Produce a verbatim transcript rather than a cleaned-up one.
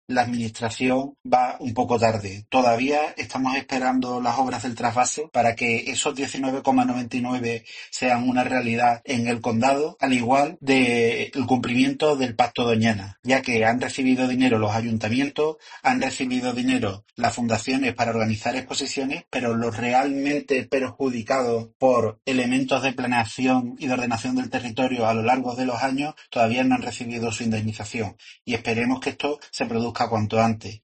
la administración va un poco tarde. Todavía estamos esperando las obras del trasvase para que esos diecinueve coma noventa y nueve sean una realidad en el condado, al igual del cumplimiento del Pacto Doñana, ya que han recibido dinero los ayuntamientos, han recibido dinero las fundaciones para organizar exposiciones, pero los realmente perjudicados por elementos de planeación y de ordenación del territorio a lo largo de los años todavía no han recibido su indemnización, y esperemos que esto se produzca cuanto antes.